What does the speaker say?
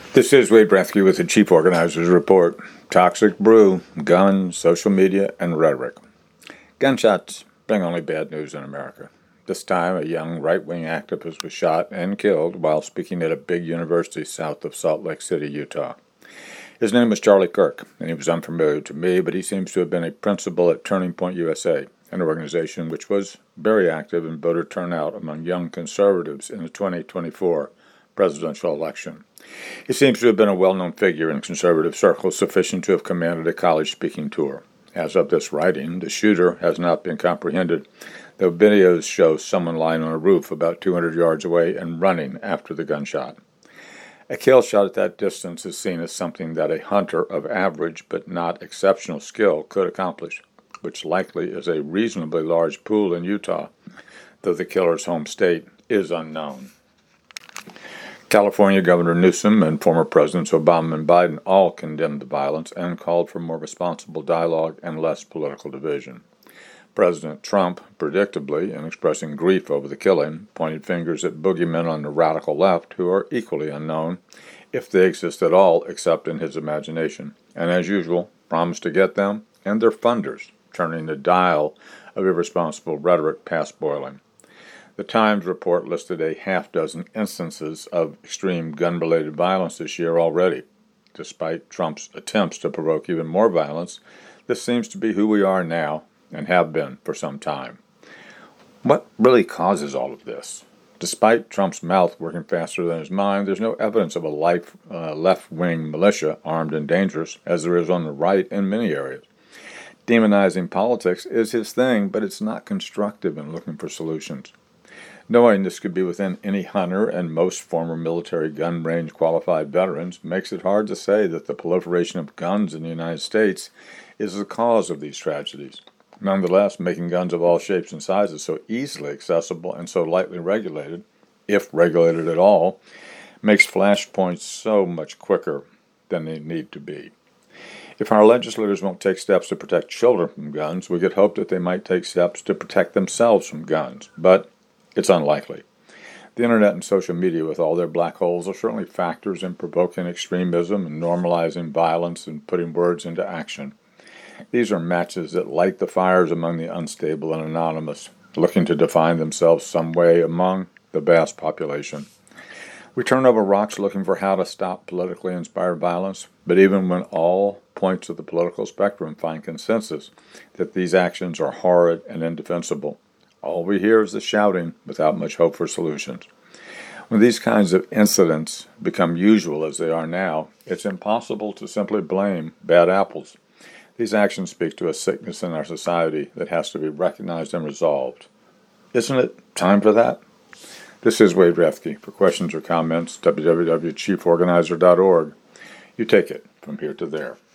This is Wade Brethke with the Chief Organizers Report. Toxic brew, guns, social media, and rhetoric. Gunshots bring only bad news in America. This time, a young right-wing activist was shot and killed while speaking at a big university south of Salt Lake City, Utah. His name was Charlie Kirk, and he was unfamiliar to me, but he seems to have been a principal at Turning Point USA, an organization which was very active in voter turnout among young conservatives in the 2024 presidential election. He seems to have been a well-known figure in conservative circles, sufficient to have commanded a college speaking tour. As of this writing, the shooter has not been comprehended, though videos show someone lying on a roof about 200 yards away and running after the gunshot. A kill shot at that distance is seen as something that a hunter of average but not exceptional skill could accomplish, which likely is a reasonably large pool in Utah, though the killer's home state is unknown. California Governor Newsom and former Presidents Obama and Biden all condemned the violence and called for more responsible dialogue and less political division. President Trump, predictably, in expressing grief over the killing, pointed fingers at boogeymen on the radical left who are equally unknown, if they exist at all except in his imagination, and as usual, promised to get them and their funders, turning the dial of irresponsible rhetoric past boiling. The Times report listed a half-dozen instances of extreme gun-related violence this year already. Despite Trump's attempts to provoke even more violence, this seems to be who we are now and have been for some time. What really causes all of this? Despite Trump's mouth working faster than his mind, there's no evidence of a left-wing militia, armed and dangerous, as there is on the right in many areas. Demonizing politics is his thing, but it's not constructive in looking for solutions. Knowing this could be within any hunter and most former military gun range qualified veterans makes it hard to say that the proliferation of guns in the United States is the cause of these tragedies. Nonetheless, making guns of all shapes and sizes so easily accessible and so lightly regulated, if regulated at all, makes flashpoints so much quicker than they need to be. If our legislators won't take steps to protect children from guns, we could hope that they might take steps to protect themselves from guns, but it's unlikely. The internet and social media with all their black holes are certainly factors in provoking extremism and normalizing violence and putting words into action. These are matches that light the fires among the unstable and anonymous, looking to define themselves some way among the vast population. We turn over rocks looking for how to stop politically inspired violence, but even when all points of the political spectrum find consensus that these actions are horrid and indefensible, all we hear is the shouting without much hope for solutions. When these kinds of incidents become usual as they are now, it's impossible to simply blame bad apples. These actions speak to a sickness in our society that has to be recognized and resolved. Isn't it time for that? This is Wade Brethke. For questions or comments, www.chieforganizer.org. You take it from here to there.